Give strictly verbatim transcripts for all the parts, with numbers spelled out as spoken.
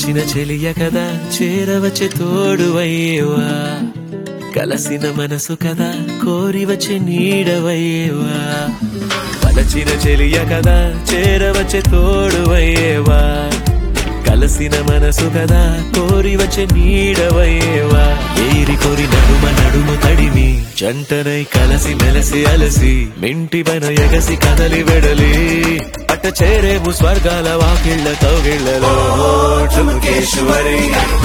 వలచిన చెలియ కదా చేరవచ్చే తోడువయ్యేవా కలసిన మనసు కదా కోరి వచ్చే నీడవయ్యేవా వలచిన చెలియ కదా చేరవచ్చే తోడువయ్యేవా కలసిన మనసు కదా కోరి వచ్చే నీడవయ్యేవా ఏరి కోరి నడుమ నడుమ తడిమి జంటనై కలసి మెలసి అలసి మింటి పైన ఎగసి కదలి వెడలి అట్ట చేరేము స్వర్గాల వాకిళ్ల కౌగిళ్లలో ఠుమకేశ్వరి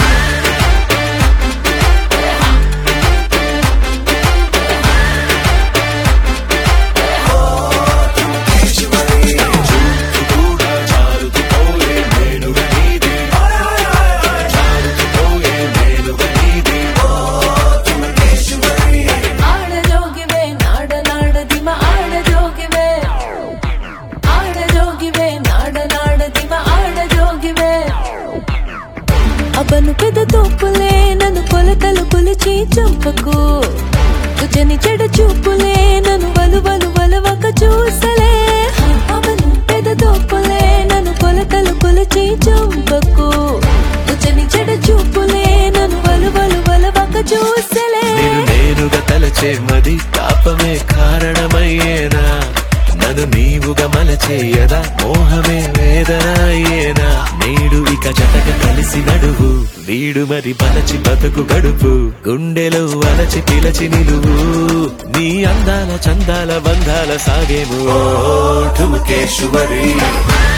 అబను పెద్ద తోపులే నన్ను కొలతలు కొలిచి చంపకు తుజని చెడ చూపులే నన్ను వలు వలు వలవక చూసలే అబను పెద్ద తోపులే నన్ను కొలతలు కొలిచి చంపకు తుజని చెడ చూపులే నన్ను వలు వలు వలవక చూసలే నేనుగా తలచే మది తాపమే కారణమయ్యేనా నన్ను నీవుగా మలచేయదా మోహమే వేదన అయ్యేనా నేడు ఇక జతక కలిసి నడువు వీడు మరి బలచి బతుకు గడుపు గుండెలో అలచి పిలచి నిలువు నీ అందాల చందాల బంధాల సాగేము ఠుమకేశ్వరి